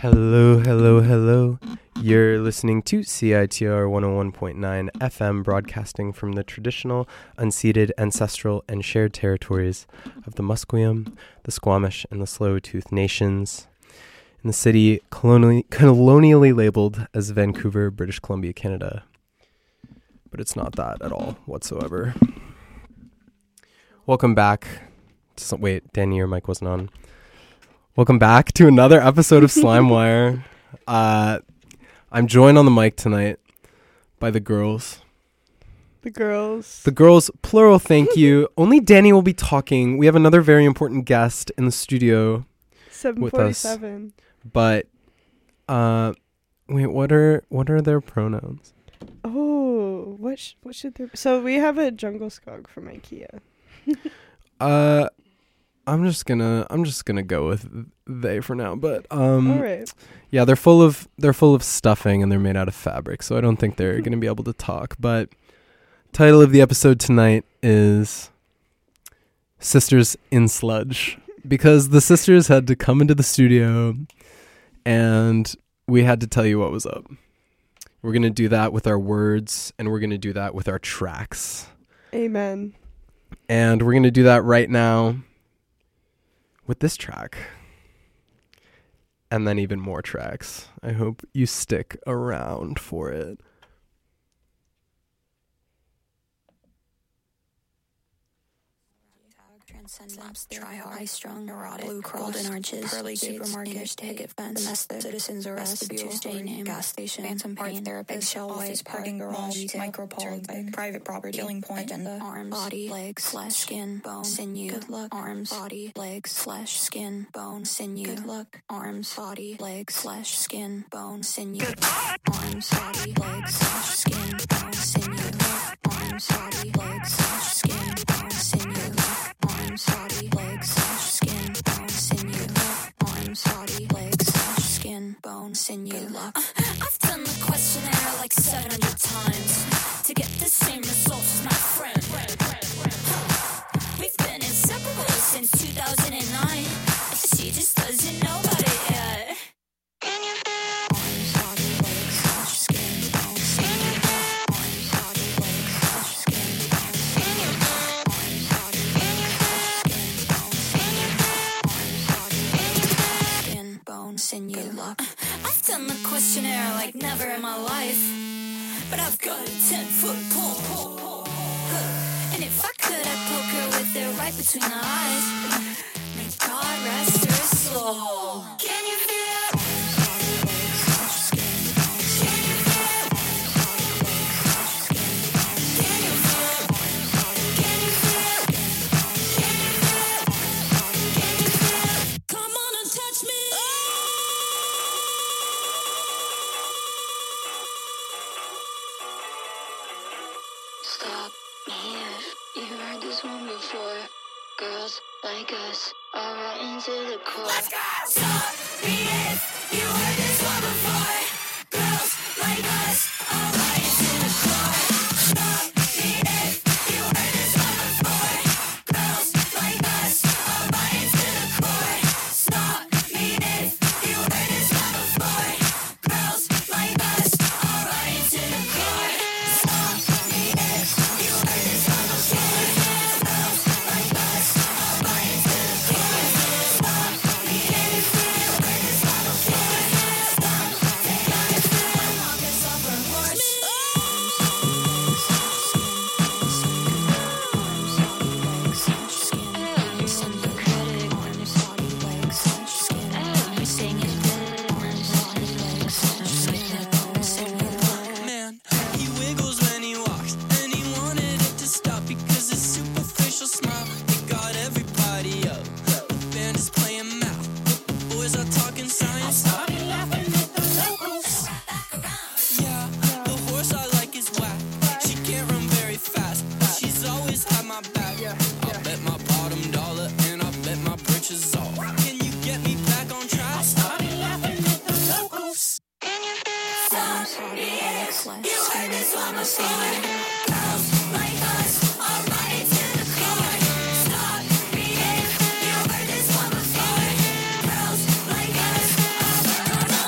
Hello, hello, hello. You're listening to CITR 101.9 FM, broadcasting from the traditional, unceded, ancestral, and shared territories of the Musqueam, the Squamish, and the Tsleil-Waututh nations, in the city colonially labeled as Vancouver, British Columbia, Canada. But it's not that at all whatsoever. Welcome back. Wait, Danny, your mic wasn't on. Welcome back to another episode of Slimewire. I'm joined on the mic tonight by the girls. The girls, plural, thank you. Only Danny will be talking. We have another very important guest in the studio with us. 7:47. But, wait, what are their pronouns? Oh, what should there? So we have a jungle skog from IKEA. I'm just gonna go with they for now, but All right. yeah, they're full of stuffing and they're made out of fabric, so I don't think they're gonna be able to talk. But title of the episode tonight is Sisters in Sludge, because the sisters had to come into the studio and we had to tell you what was up. We're gonna do that with our words and we're gonna do that with our tracks. Amen. And we're gonna do that right now with this track, and then even more tracks. I hope you stick around for it. Slaps, try high strung, neurotic, blue golden arches, pearly supermarket, picket fence, domestic, citizens arrest, Tuesday name, gas station, phantom pain, therapist, shell office, parking garage, micropole, private property, killing point, agenda, arms, body, legs, flesh, skin, bone, sinew, good luck, arms, body, legs, flesh, skin, bone, sinew, good luck, arms, body, legs, flesh, skin, bone, sinew, arms, body, legs, flesh, skin, bone, sinew, arms, body, legs, flesh, skin, bone, sinew, arms, body, legs, flesh, skin, bone, sinew, arms, body, legs, flesh, skin, bone, sinew. I've done the questionnaire like 700 times to get the same results as my friend. We've been inseparable since 2009. She just doesn't know about it yet. Can you feel? Arms, body, legs, flesh, skin, bone, sinew, arms, body, legs, flesh, skin, bone, sinew, arms, body, legs, flesh, skin, bone, sinew, arms, body, legs, flesh, skin, bone, sinew. Good luck. I've done the questionnaire like never in my life, but I've got a 10-foot pole. And if I could, I'd poke her with it right between the eyes. May God rest her soul. Can you feel? Arms, body, legs, flesh, skin, bone, sinew. Arms, body, legs, flesh, skin, bone, sinew. Arms, body, can you feel? Can you feel? Arms, body, can you feel? Come on and touch me. Stop me if you heard this one before. Girls like us are right into the core. Let's go! Stop me if you heard this one before. Girls like us are right into the core. Stop me if you heard this one before. Girls like us are right into the core. Stop me if you heard this one before. Girls like us are right into the core. Stop me if you heard this one before. Girls like us are right into the core. Stop me if you heard this one before. Stop me if you walk us off our horse. Man, he wiggles when he walks, and he wanted it to stop because his superficial smile, it got everybody up. The band is playing math, the boys are talking science. I started laughing at the locals. Yeah, the horse I like is whack. She can't run very fast, but she's always had my back. I bet my bottom dollar, and I bet my britches off. Can you get me back on track? I started laughing at the locals. Can you feel? Arms, body, legs, flesh, skin, bone, sinew. Girls like us are right into the core. Stop me if you heard this one before. Girls like us are right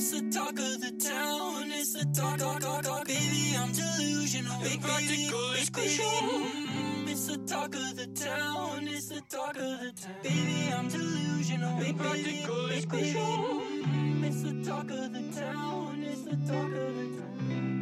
It's the talk of the town. It's the talk. Baby, I'm delusional. Big baby. It's the talk of the town. It's the talk of the town. Baby, I'm delusional. Big baby. It's the talk of the town. It's the talk of the town.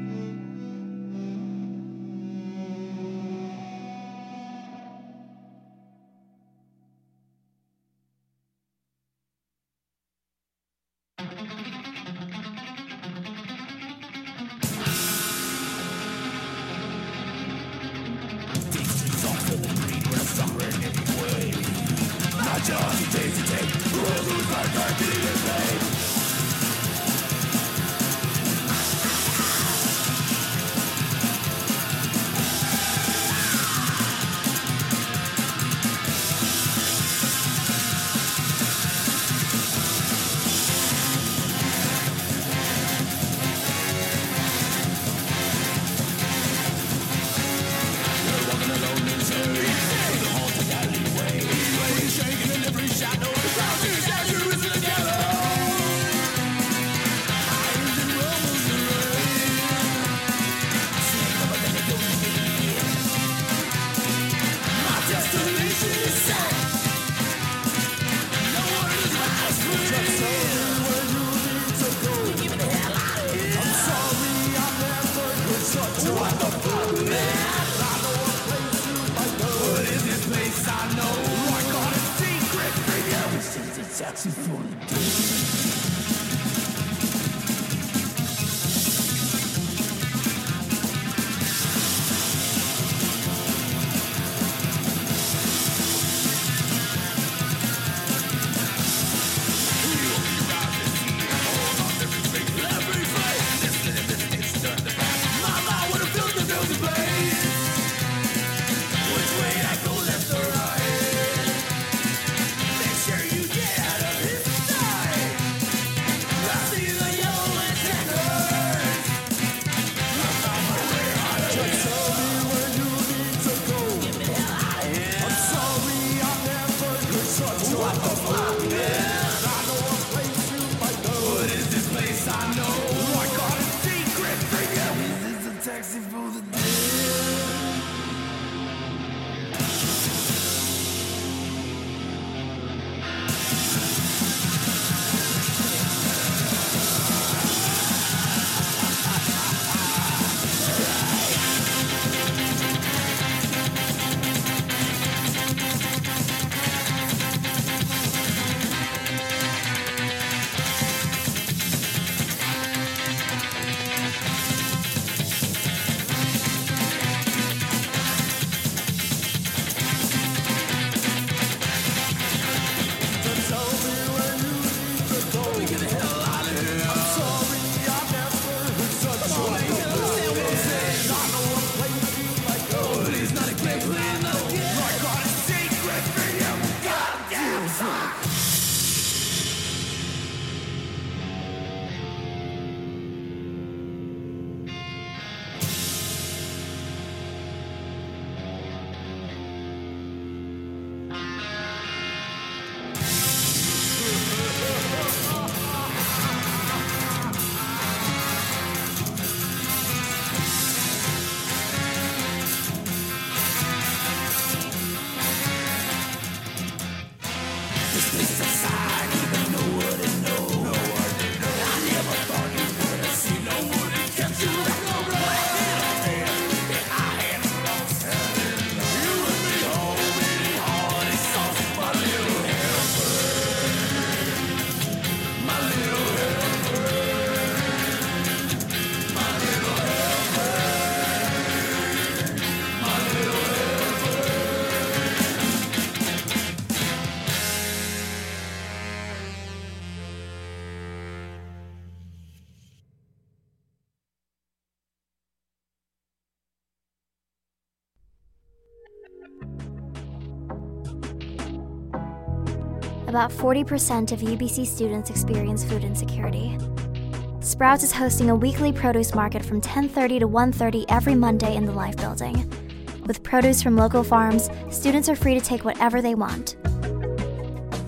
About 40% of UBC students experience food insecurity. Sprouts is hosting a weekly produce market from 10:30 to 1:30 every Monday in the Life Building. With produce from local farms, students are free to take whatever they want.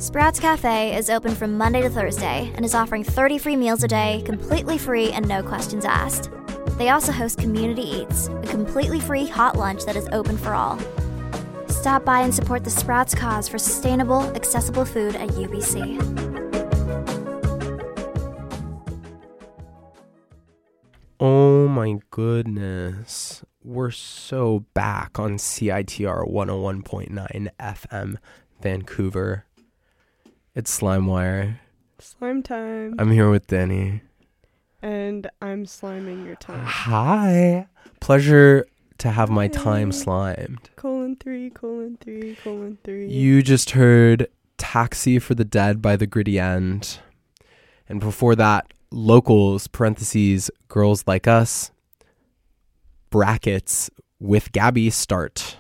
Sprouts Cafe is open from Monday to Thursday and is offering 30 free meals a day, completely free and no questions asked. They also host Community Eats, a completely free hot lunch that is open for all. Stop by and support the Sprouts cause for sustainable, accessible food at UBC. Oh my goodness. We're so back on CITR 101.9 FM Vancouver. It's Slimewire. Slime time. I'm here with Danny. And I'm sliming your time. Hi. Pleasure to have my time slimed. :3:3:3. You just heard Taxi for the Dead by The Gritty End. And before that, Locals, parentheses, Girls Like Us, brackets, with Gabby Start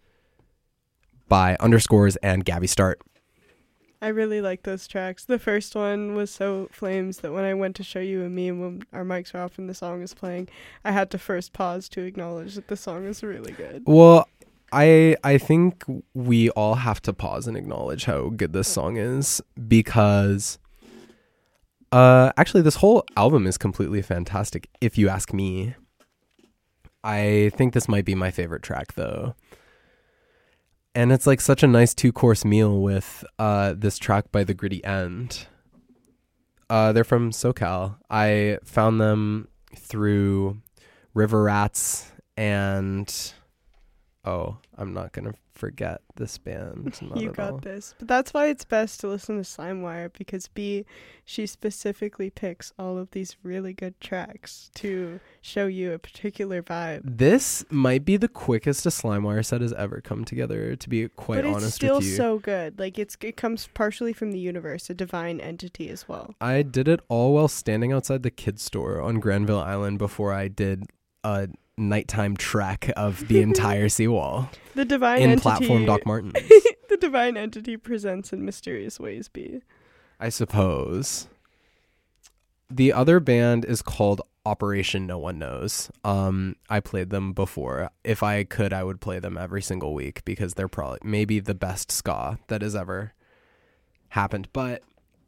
by Underscores and Gabby Start. I really like those tracks. The first one was so flames that when I went to show you and me and when our mics were off and the song was playing, I had to first pause to acknowledge that the song is really good. Well, I think we all have to pause and acknowledge how good this song is because actually this whole album is completely fantastic if you ask me. I think this might be my favorite track though. And it's like such a nice 2-course meal with this track by The Gritty End. They're from SoCal. I found them through River Rats and I'm not going to forget this band. You got this. But that's why it's best to listen to Slimewire because she specifically picks all of these really good tracks to show you a particular vibe. This might be the quickest a Slimewire set has ever come together, to be quite honest with you. But it's still so good. Like it comes partially from the universe, a divine entity as well. I did it all while standing outside the kids store on Granville Island before I did a nighttime trek of the entire seawall. The divine in entity platform Doc Martens. The divine entity presents in mysterious ways, B. I suppose. The other band is called Operation No One Knows. I played them before. If I could, I would play them every single week because they're probably maybe the best ska that has ever happened. But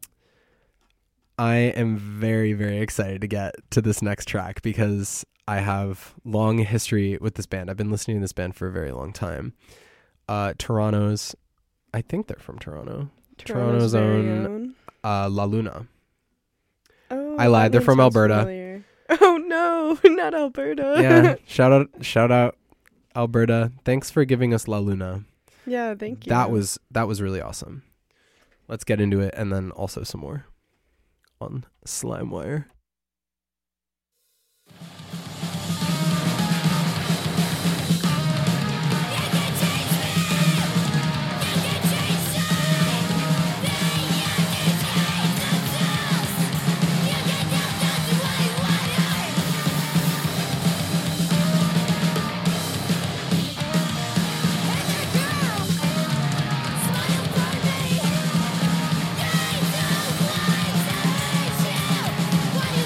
I am very, very excited to get to this next track because I have long history with this band. I've been listening to this band for a very long time. Toronto's, I think they're from Toronto. Toronto's own La Luna. Oh, I lied. They're from Alberta. Familiar. Oh no, not Alberta. Yeah, shout out Alberta. Thanks for giving us La Luna. Yeah, thank you. That was really awesome. Let's get into it and then also some more on Slimewire. Smile for me.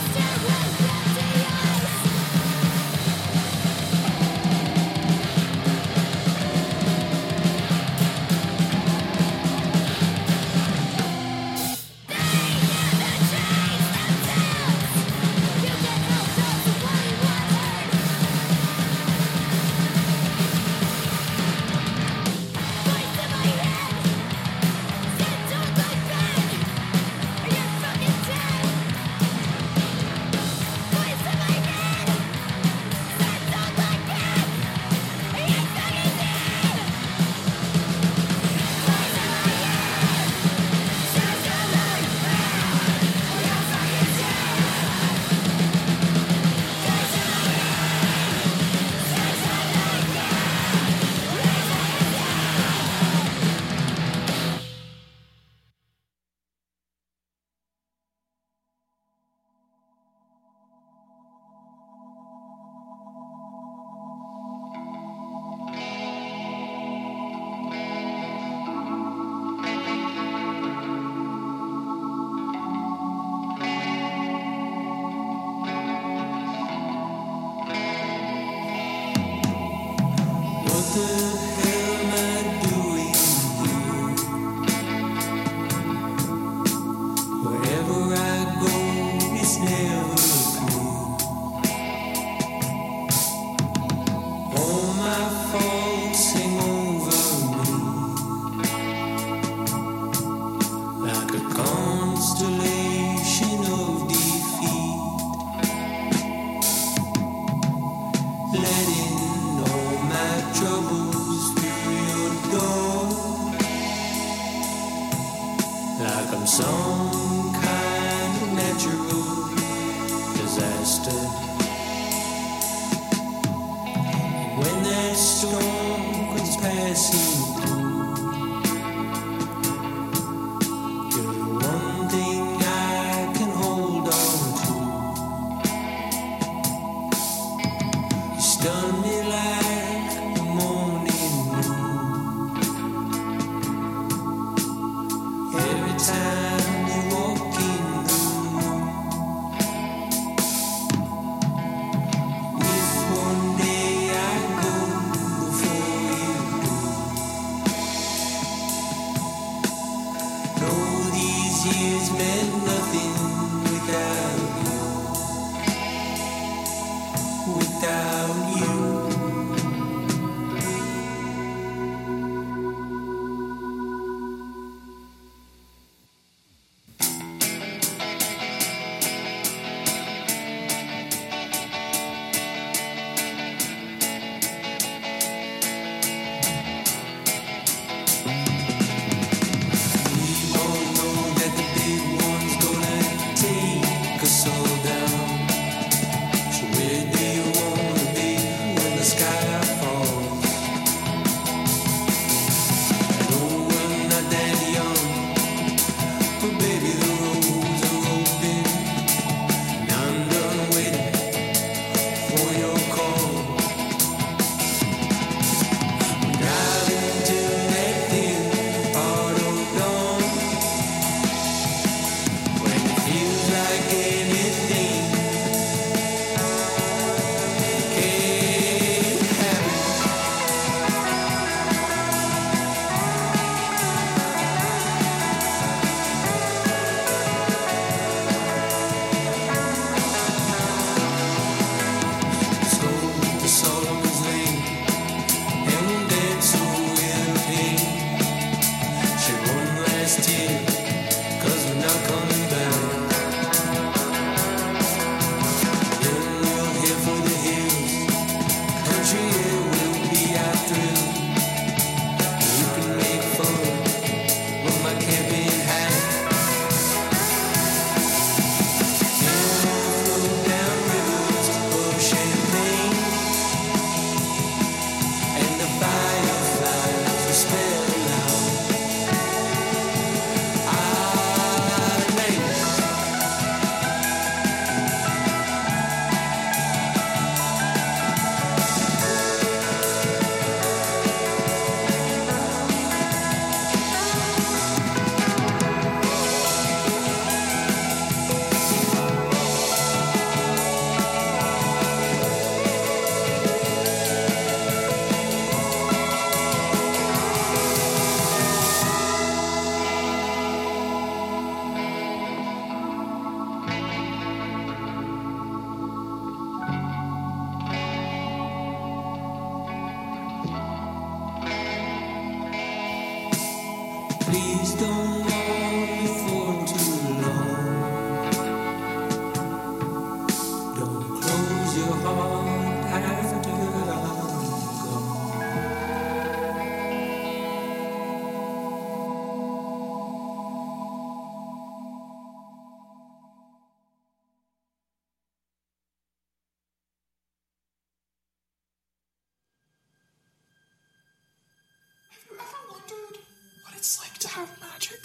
Have you ever wondered what it's like to have magic?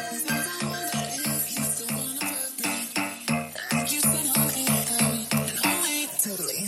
Totally.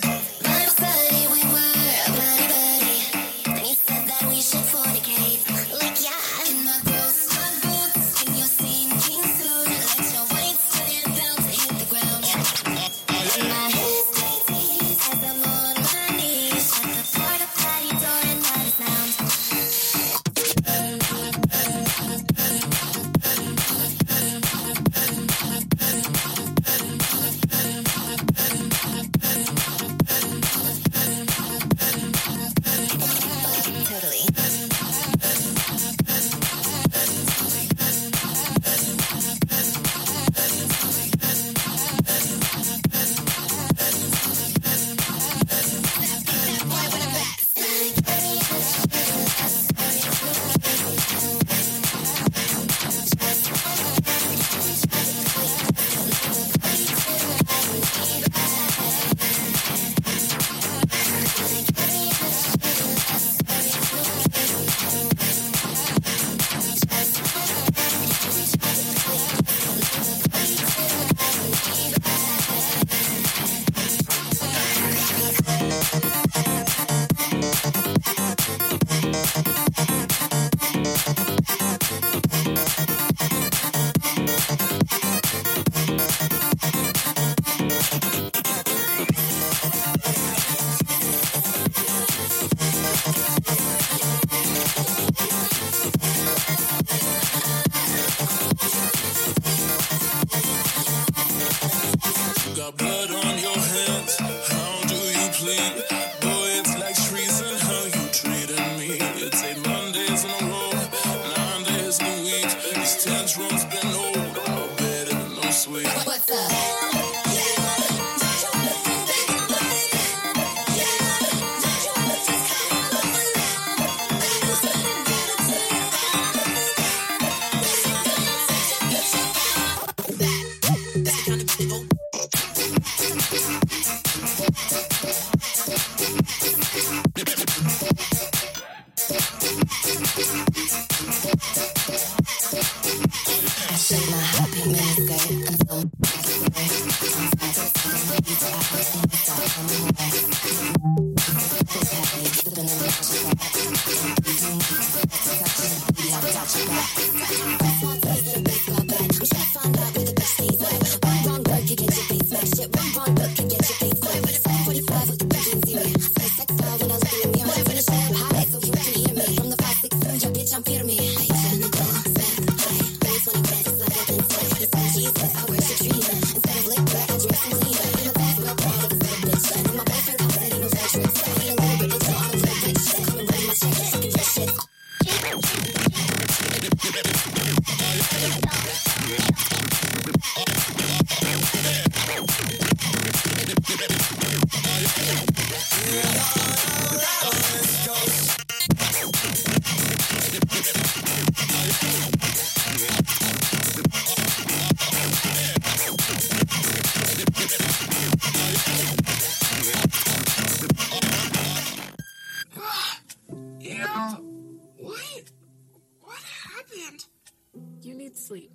What happened? You need sleep.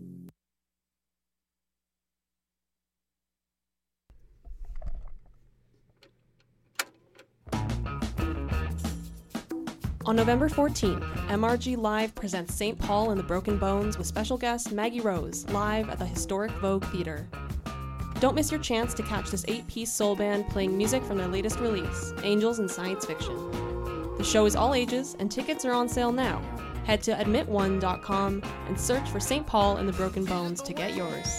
On November 14th, MRG Live presents St. Paul and the Broken Bones with special guest Maggie Rose, live at the historic Vogue Theatre. Don't miss your chance to catch this 8-piece soul band playing music from their latest release, Angels in Science Fiction. The show is all ages, and tickets are on sale now. Head to admit1.com and search for St. Paul and the Broken Bones to get yours.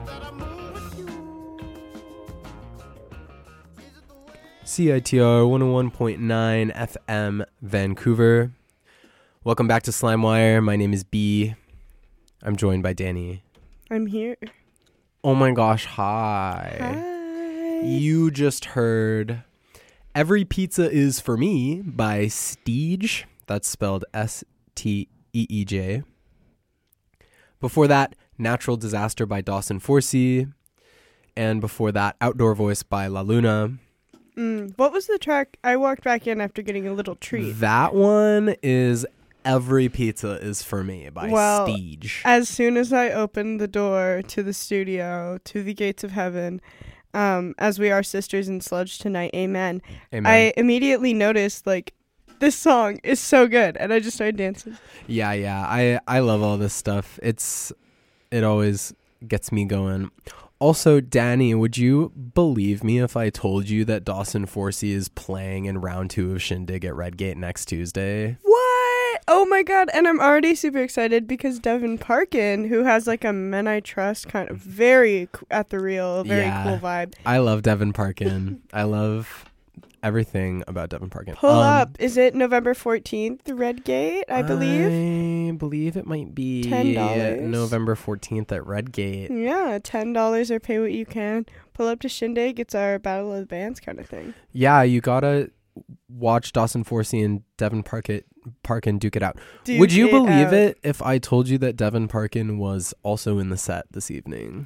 CITR 101.9 FM Vancouver. Welcome back to Slimewire. My name is B. I'm joined by Danny. I'm here. Oh my gosh, hi. Hi. You just heard Every Pizza Is For Me by Steej. That's spelled Steej. Before that, Natural Disaster by Dawson Forsey. And before that, Outdoor Voice by La Luna. What was the track? I walked back in after getting a little treat. That one is Every Pizza Is For Me by Steej. As soon as I opened the door to the studio, to the gates of heaven, as we are sisters in sludge tonight, amen. I immediately noticed, like, this song is so good, and I just started dancing. Yeah. I love all this stuff. It always gets me going. Also, Danny, would you believe me if I told you that Dawson Forsey is playing in round 2 of Shindig at Redgate next Tuesday? What? Oh my god, and I'm already super excited because Devin Parkin, who has like a Men I Trust kind of very at the real, very cool vibe. I love Devin Parkin. I love everything about Devin Parkin. Pull up. Is it November 14th, Redgate, I believe? I believe it might be $10. November 14th at Redgate. Yeah, $10 or pay what you can. Pull up to Shindig. It's our Battle of the Bands kind of thing. Yeah, you gotta watch Dawson Forsey and Devin Parkin duke it out. Would you believe it if I told you that Devin Parkin was also in the set this evening?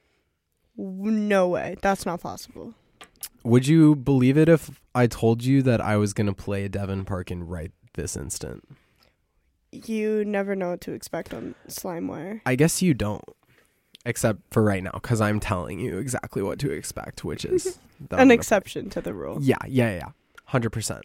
No way. That's not possible. Would you believe it if I told you that I was going to play Devin Parkin right this instant? You never know what to expect on SlimeWire. I guess you don't. Except for right now, because I'm telling you exactly what to expect, which is... an exception to the rule. Yeah. 100%.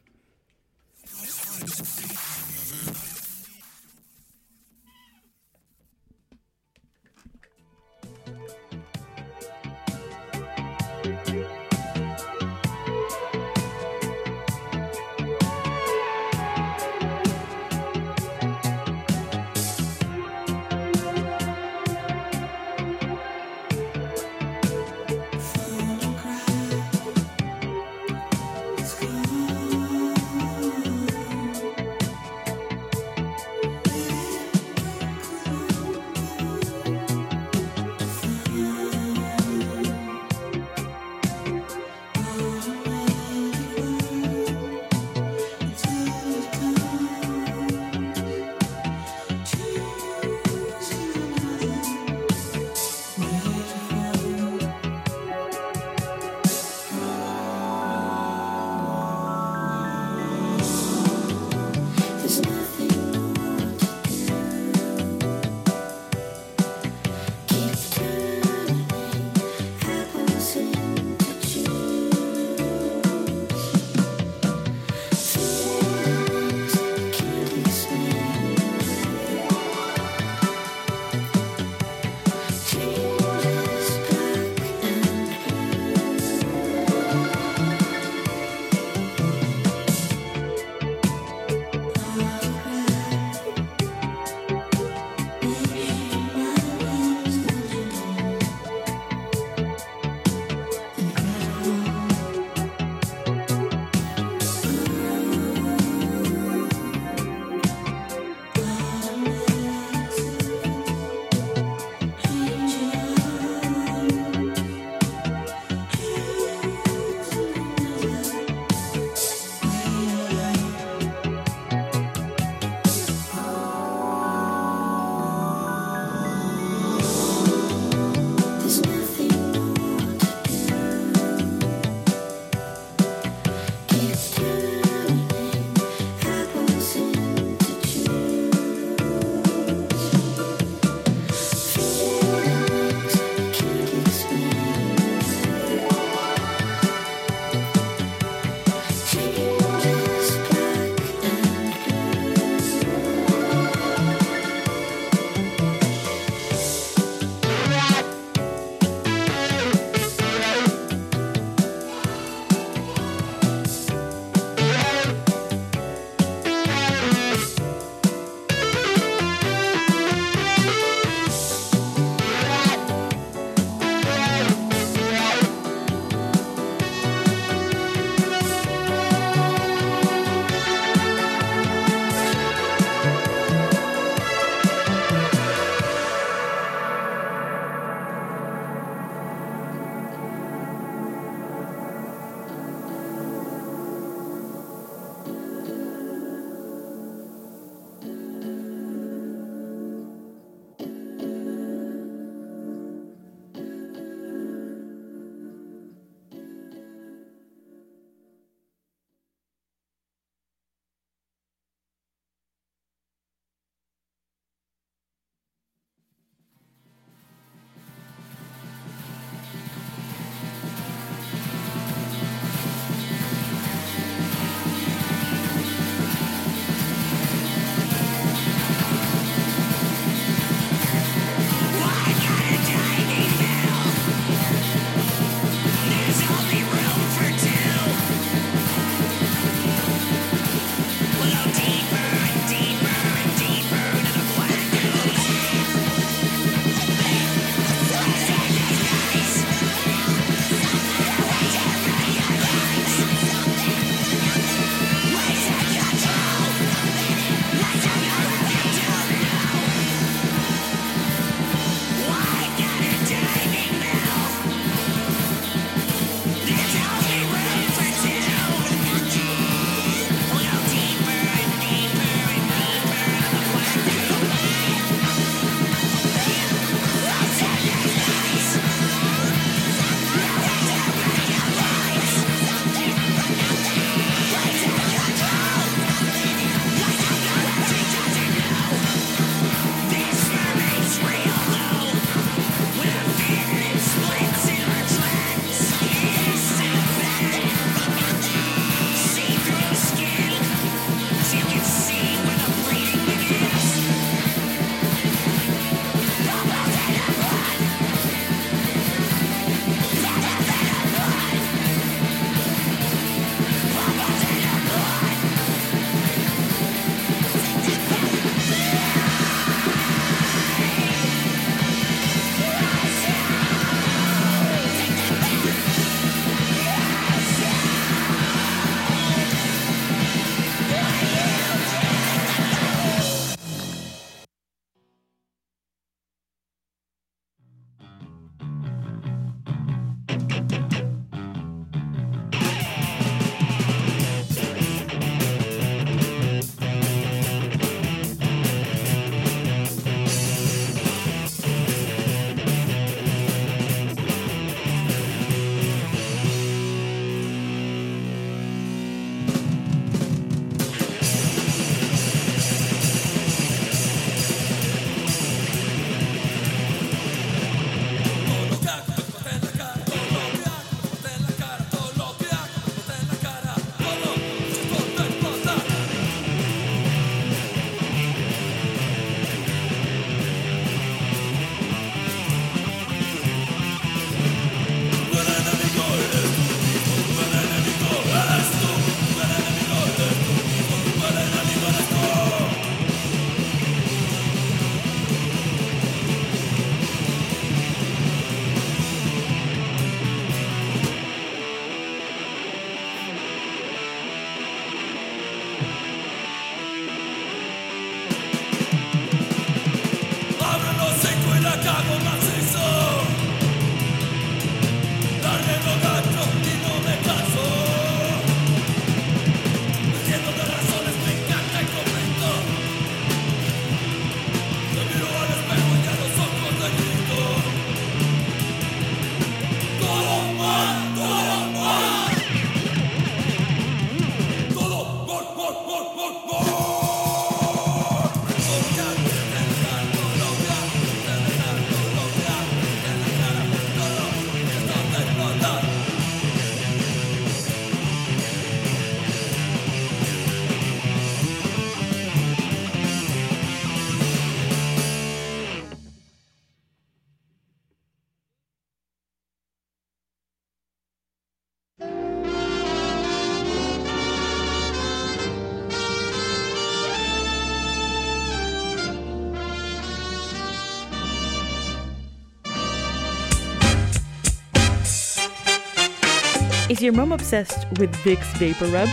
Is your mom obsessed with Vicks Vapor Rub?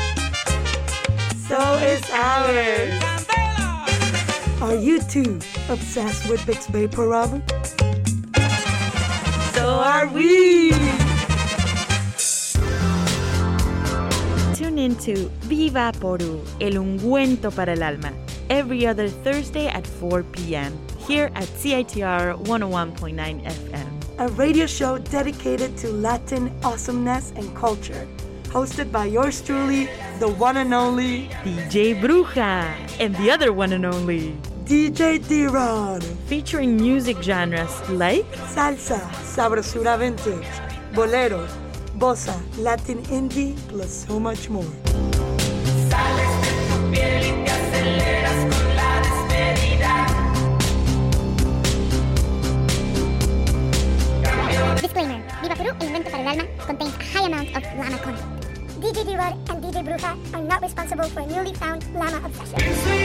So is ours. Are you too obsessed with Vicks Vapor Rub? So are we. Tune into Viva Poru, el ungüento para el alma, every other Thursday at 4 p.m. here at CITR 101.9 FM. A radio show dedicated to Latin awesomeness and culture. Hosted by yours truly, the one and only DJ Bruja, and the other one and only DJ D-Rod. Featuring music genres like salsa, sabrosura vintage, bolero, bossa, Latin indie, plus so much more. Sales de tu piel y te aceleras con la despedida. Disclaimer. Viva Peru, el invento para el alma, contains a high amount of llama content. DJ D-Rod and DJ Bruja are not responsible for newly found llama obsession.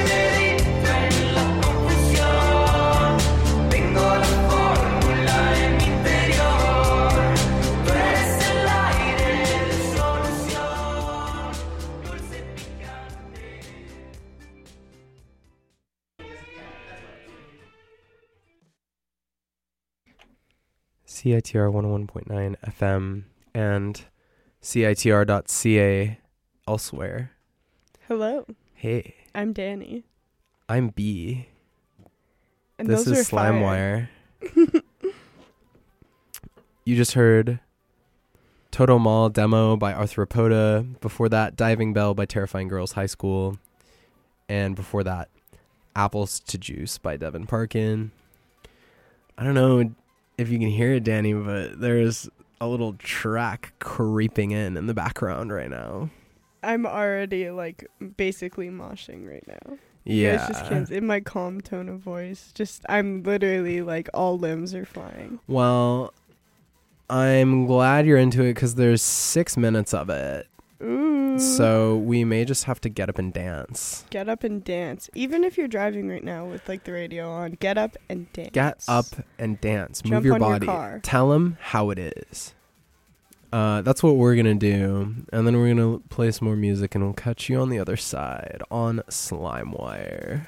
CITR 101.9 FM and CITR.ca elsewhere. Hello. Hey. I'm Danny. I'm B. And this those is are Slimewire. You just heard Total Mall demo by Arthropoda. Before that, Diving Bell by Terrifying Girls High School. And before that, Apples to Juice by Devin Parkin. I don't know if you can hear it, Danny, but there's a little track creeping in the background right now. I'm already basically moshing right now. Yeah. You guys just can't, in my calm tone of voice. I'm literally all limbs are flying. Well, I'm glad you're into it because there's 6 minutes of it. Ooh. So we may just have to get up and dance. Get up and dance. Even if you're driving right now with the radio on, get up and dance. Get up and dance. Jump Move your on body. Your car. Tell them how it is. That's what we're going to do. And then we're going to play some more music and we'll catch you on the other side on Slimewire.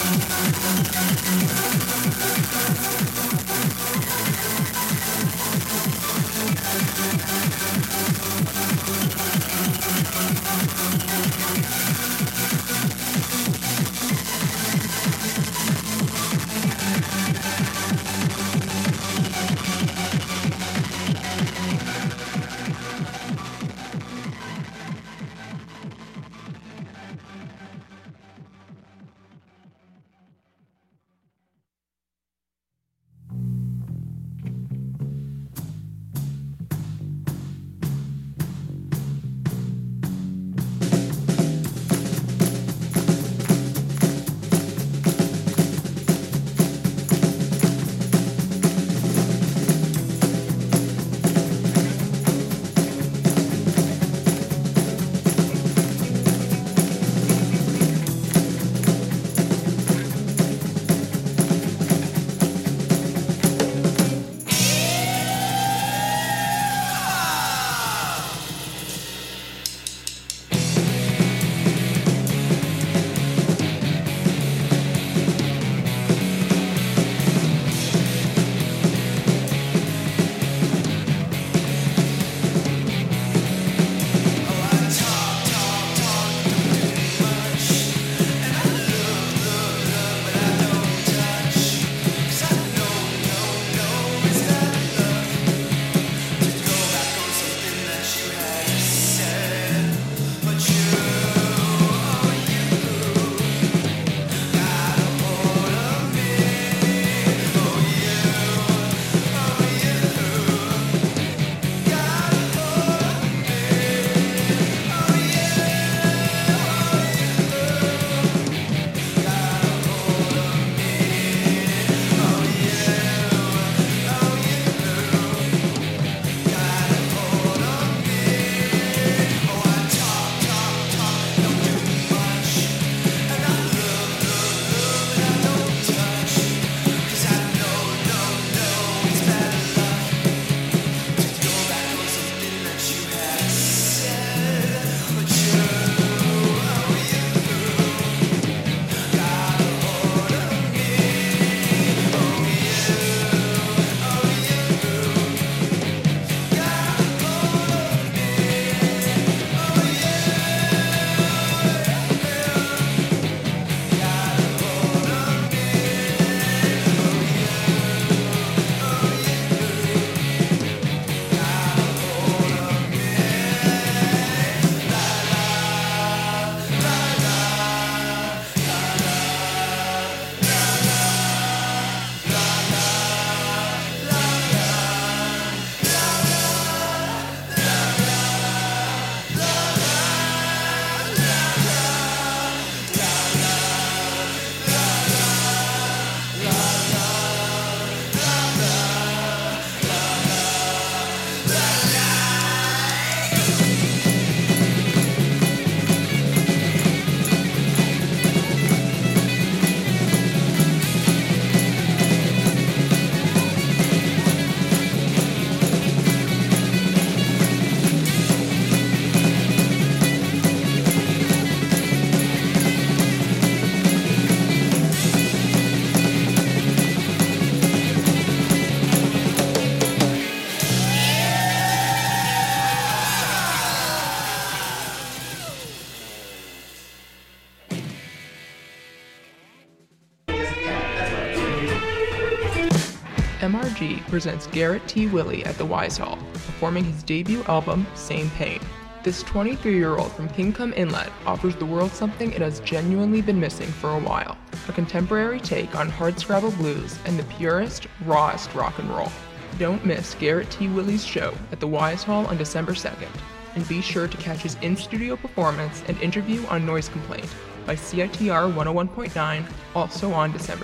MRG presents Garrett T. Willey at the Wise Hall, performing his debut album, Same Pain. This 23-year-old from Pinecombe Inlet offers the world something it has genuinely been missing for a while, a contemporary take on hardscrabble blues and the purest, rawest rock and roll. Don't miss Garrett T. Willey's show at the Wise Hall on December 2nd, and be sure to catch his in-studio performance and interview on Noise Complaint by CITR 101.9, also on December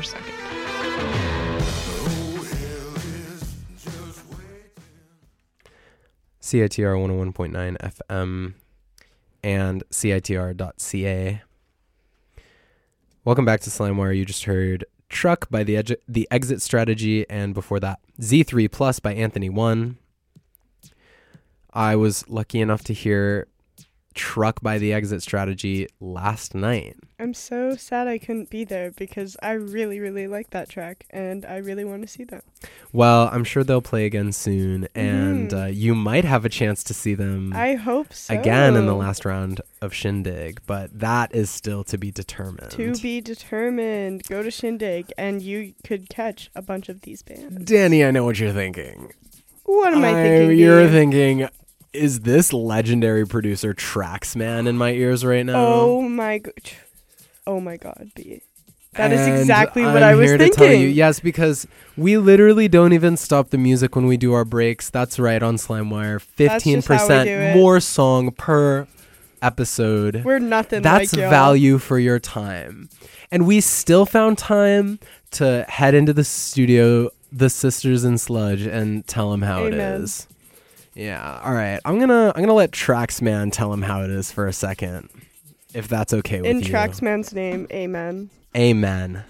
2nd. CITR 101.9 FM and CITR.ca. Welcome back to Slimewire. You just heard Truck by the Exit Strategy, and before that, Z3 Plus by Anthony One. I was lucky enough to hear Truck by the Exit Strategy last night. I'm so sad I couldn't be there because I really, really like that track and I really want to see them. Well, I'm sure they'll play again soon, and you might have a chance to see them. I hope so. Again in the last round of Shindig, but that is still to be determined. To be determined. Go to Shindig, and you could catch a bunch of these bands. Danny, I know what you're thinking. What am I thinking? You're thinking, is this legendary producer Traxman in my ears right now? Oh my God, B. That is exactly what I was thinking. thinking. To tell you, yes, because we literally don't even stop the music when we do our breaks. That's right, on SlimeWire. 15% more song per episode. We're nothing That's like y'all. value for your time. And we still found time to head into the studio, the Sisters in Sludge, and tell them how it is. Yeah, all right. I'm gonna let Traxman tell him how it is for a second, if that's okay with you. In Traxman's name, amen. Amen.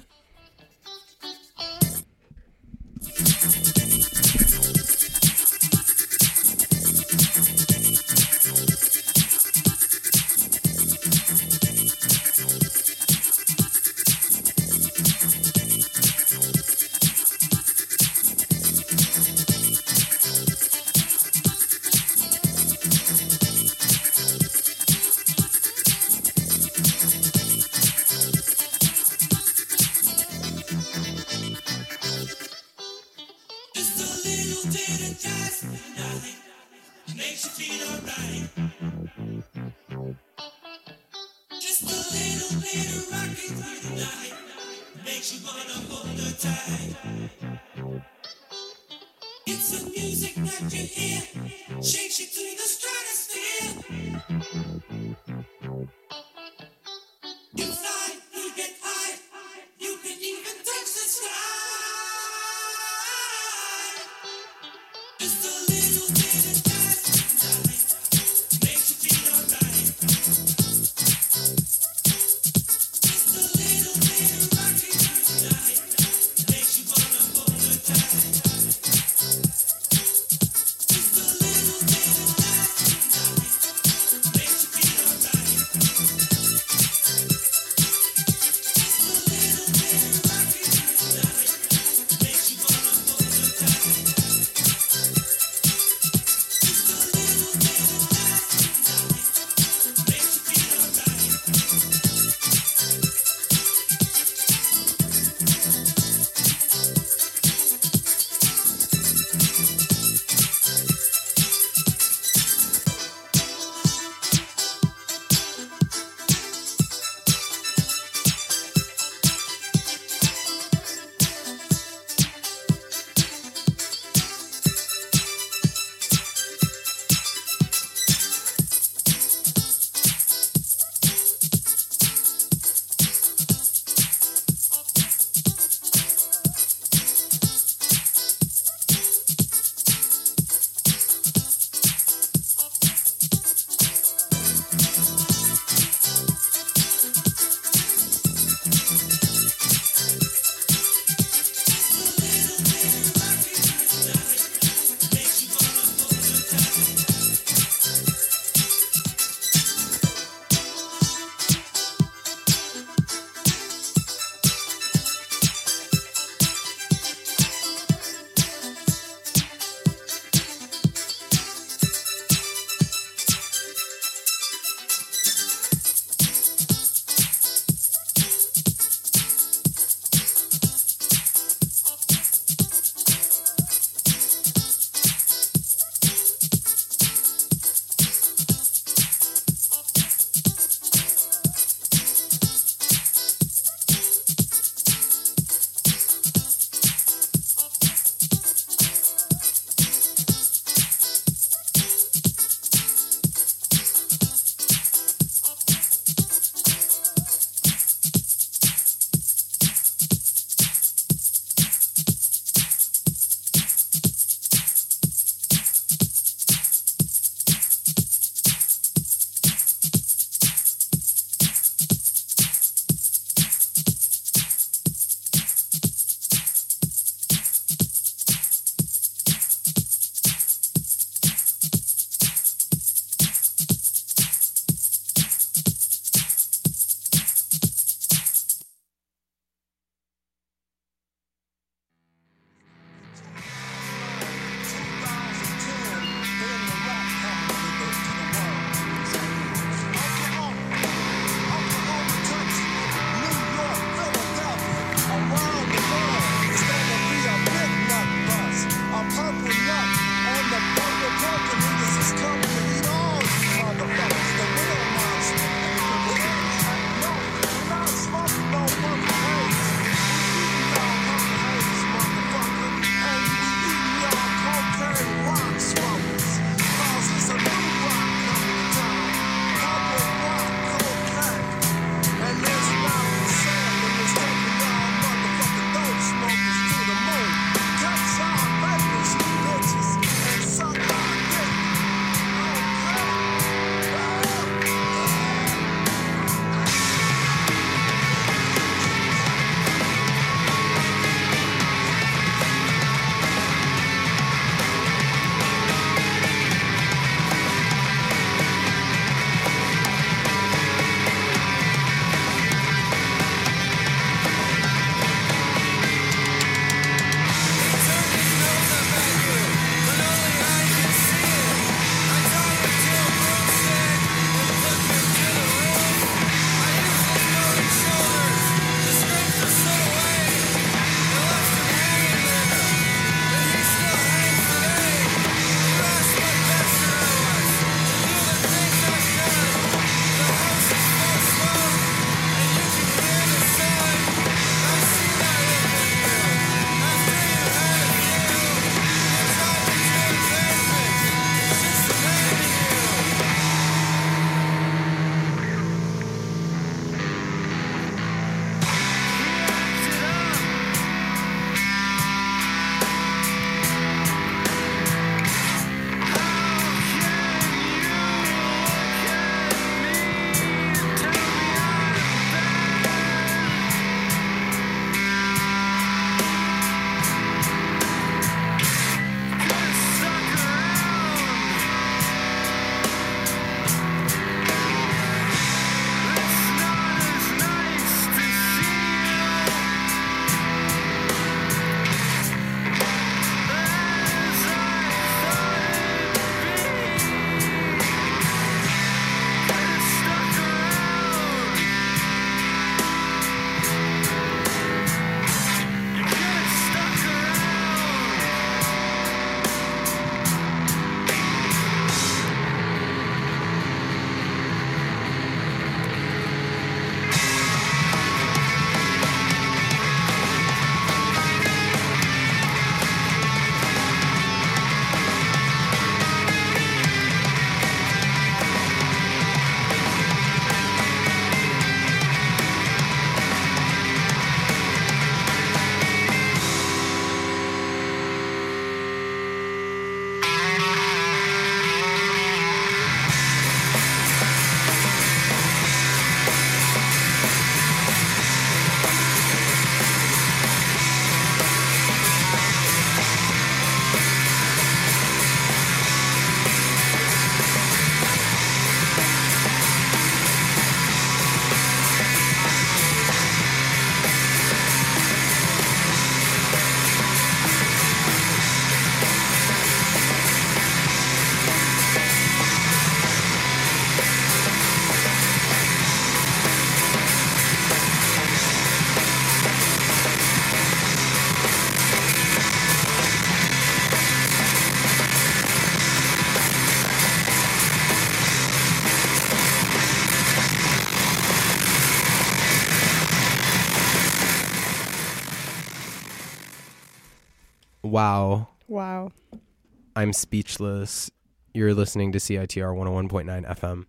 Wow. Wow. I'm speechless. You're listening to CITR 101.9 FM.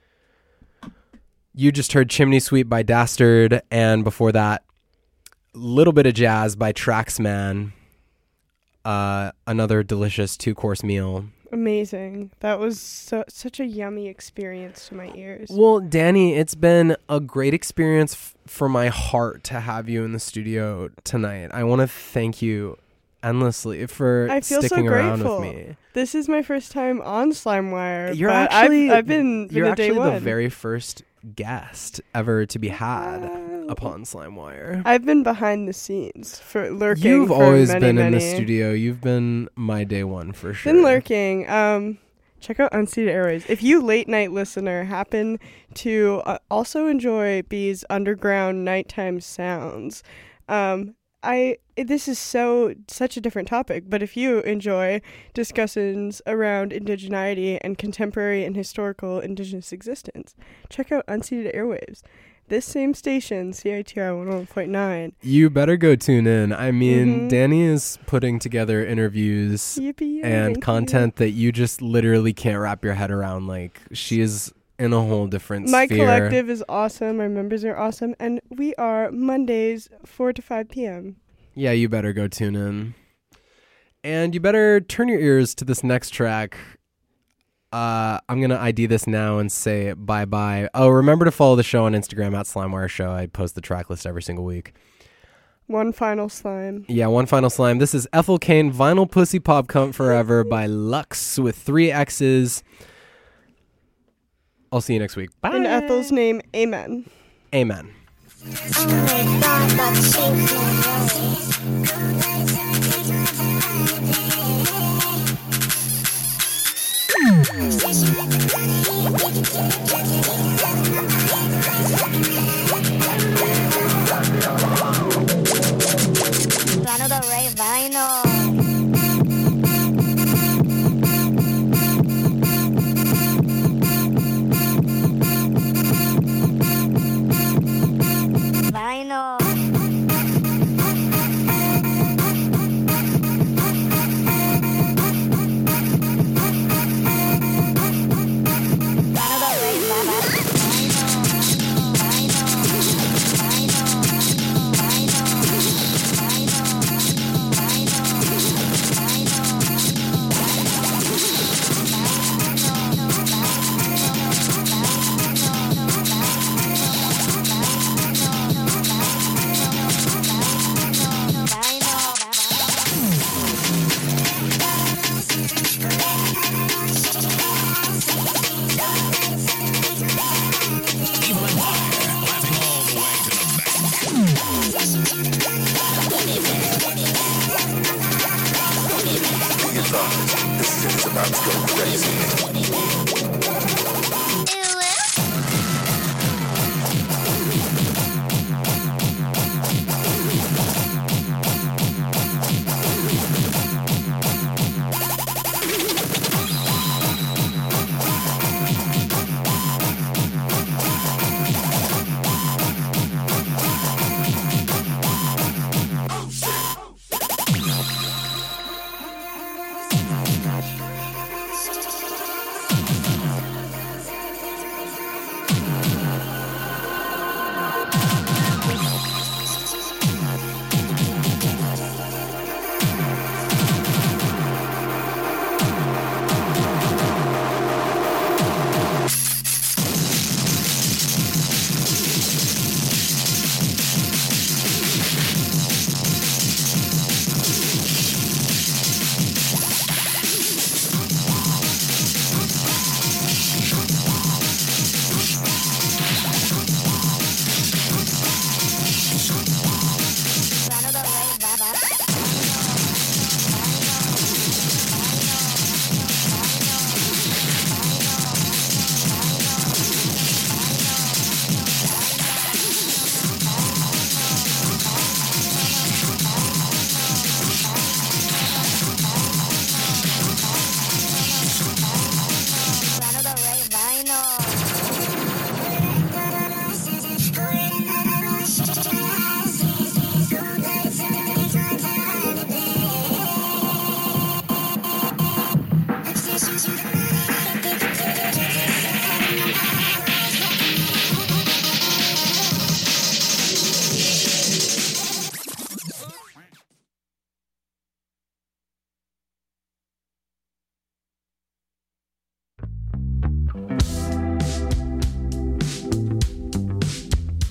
You just heard Chimney Sweep by Dastard, and before that, a little bit of jazz by Traxman. Another delicious 2-course meal. Amazing. That was such a yummy experience to my ears. Well, Danny, it's been a great experience for my heart to have you in the studio tonight. I want to thank you endlessly for sticking around with me. This is my first time on SlimeWire. You're actually I've been you're actually day one. the very first guest ever to be had upon SlimeWire. I've been behind the scenes for lurking. You've for always many, been in many. the studio. You've been my day one for sure. Been lurking. Check out Unceded Airways. If you late night listener happen to also enjoy B's underground nighttime sounds, this is such a different topic, but if you enjoy discussions around indigeneity and contemporary and historical indigenous existence, check out Unceded Airwaves. This same station, CITR 101.9. You better go tune in. I mean, Danny is putting together interviews and content that you just literally can't wrap your head around. Like, she is in a whole different My sphere. collective is awesome. Our members are awesome. And we are Mondays, 4 to 5 p.m. Yeah, you better go tune in. And you better turn your ears to this next track. I'm going to ID this now and say bye-bye. Oh, remember to follow the show on Instagram at SlimeWire Show. I post the track list every single week. One Final Slime. Yeah, One Final Slime. This is Ethel Cain, Vinyl Pussy Pop Cunt Forever by Lux with 3 X's. I'll see you next week. Bye. In Ethel's name, amen. Amen. Lana Del Rey Vinyl. This is about to go crazy.